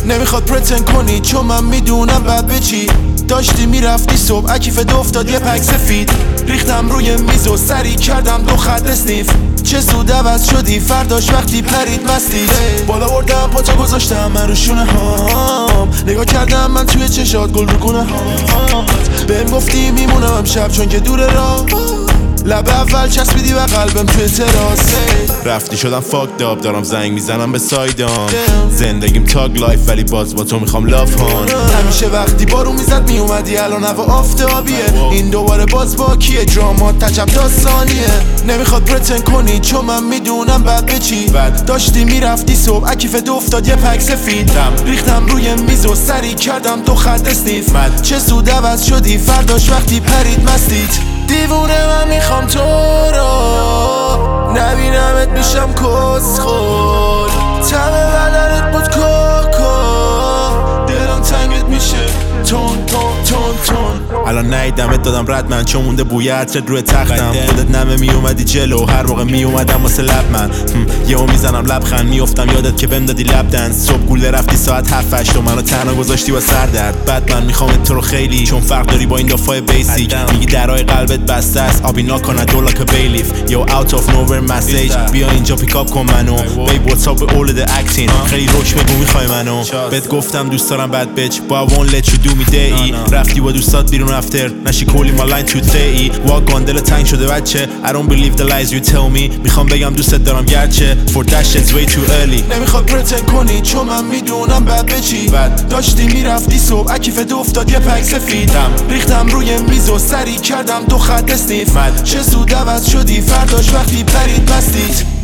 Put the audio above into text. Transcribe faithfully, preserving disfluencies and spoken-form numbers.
نمیخواد پرتن کنی چون من میدونم بعد به چی داشتی میرفتی صبح اکیفت افتاد یه پک سفید ریختم روی میز و سری کردم دو خط اسنیف چه زود عوض شدی فرداش وقتی پرید مستی بالا بردم پاچه گذاشتم من رو شونه هام نگاه کردم من توی چشات گل رو گونه هام بهم گفتی میمونم امشب چون که دور راه لب اول چسبیدی و قلبم توی تراسه رفتی شدم فاک داب دارم زنگ میزنم به سایدام زندگیم تاگ لایف ولی باز با تو میخوام لاف هان همیشه وقتی بارو میزد میومدی الان هوا آفتابیه این دوباره باز با کیه درامات تجب داستانیه نمیخواد پرتن کنی چون من میدونم بعد به چی داشتی میرفتی صبح اکیفت افتاد یه پک سفید ریختم روی میز و سری کردم دو خط اسنیف چه سود عوض شدی فرداش وقتی پرید مستید دیوونه من میخوام تو رو نبینمت میشم کسخول تمه بدنت بود کوکو دلم تنگت میشه تون تون تون تون الان نیدمت دادم رد من چون مونده بوی عطرت روی تختم خودت نمه میومدی جلو هر موقع میومدم واسه لب من یهو میزنم لبخند میافتم یادت که بهم دادی لب دنس صبح گوله رفتی ساعت هفت هشت و منو تنها گذاشتی با سر درد بعد من میخوام تو رو خیلی چون فرق داری با این دفعه بیسیک میگی درای قلبت بسته است آبی ناکن دو like a bailiff yo out of nowhere message بیا اینجا پیکاپ کن منو babe what's up with all of the acting خیلی روش بگو میخوای منو بهت گفتم دوست دارم bad bitch but I won't let you do me day رفتی با دوستات بیرون افتر نشی کلی ما لاین تو تی واک آن دل تنگ شده بچه I don't believe the lies you tell me میخوام بگم دوستت دارم گرچه for that shit's way too early نمیخواد پرتن کنی چون من میدونم بعد به چی داشتی میرفتی صبح اکیفت افتاد یه پک سفید ریختم روی میز و سری کردم دو خط اسنیف چه زود عوض شدی فرداش وقتی پرید بستید